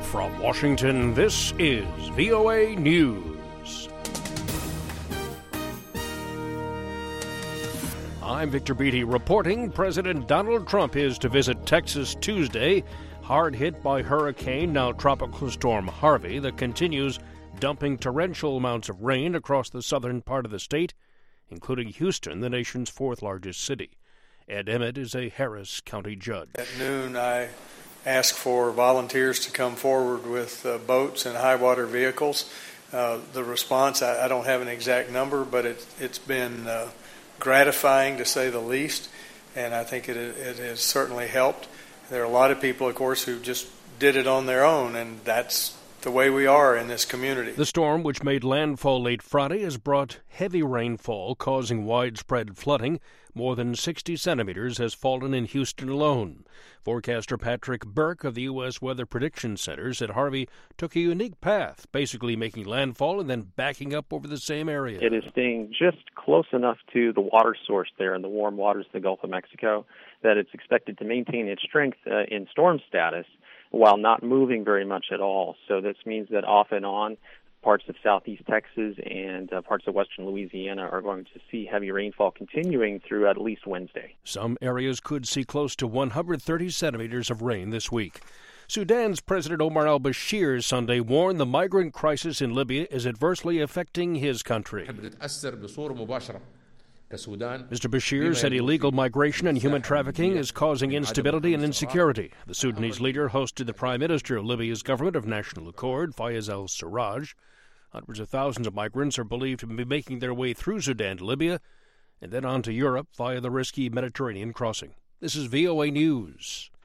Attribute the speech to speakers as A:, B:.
A: From Washington, this is VOA News. I'm Victor Beatty reporting President Donald Trump is to visit Texas Tuesday, hard hit by hurricane, now tropical storm Harvey, that continues dumping torrential amounts of rain across the southern part of the state, including Houston, the nation's fourth largest city. Ed Emmett is a Harris County judge.
B: At noon, I asked for volunteers to come forward with boats and high water vehicles. The response, I don't have an exact number, but it's been gratifying to say the least, and I think it has certainly helped. There are a lot of people, of course, who just did it on their own, and that's the way we are in this community.
A: The storm, which made landfall late Friday, has brought heavy rainfall, causing widespread flooding. More than 60 centimeters has fallen in Houston alone. Forecaster Patrick Burke of the U.S. Weather Prediction Center said Harvey took a unique path, basically making landfall and then backing up over the same area.
C: It is staying just close enough to the water source there in the warm waters of the Gulf of Mexico that it's expected to maintain its strength in storm status while not moving very much at all. So this means that off and on, parts of southeast Texas and parts of western Louisiana are going to see heavy rainfall continuing through at least Wednesday.
A: Some areas could see close to 130 centimeters of rain this week. Sudan's President Omar al-Bashir Sunday warned the migrant crisis in Libya is adversely affecting his country. Mr. Bashir said illegal migration and human trafficking is causing instability and insecurity. The Sudanese leader hosted the Prime Minister of Libya's government of national accord, Fayez al-Sarraj. Hundreds of thousands of migrants are believed to be making their way through Sudan to Libya and then on to Europe via the risky Mediterranean crossing. This is VOA News.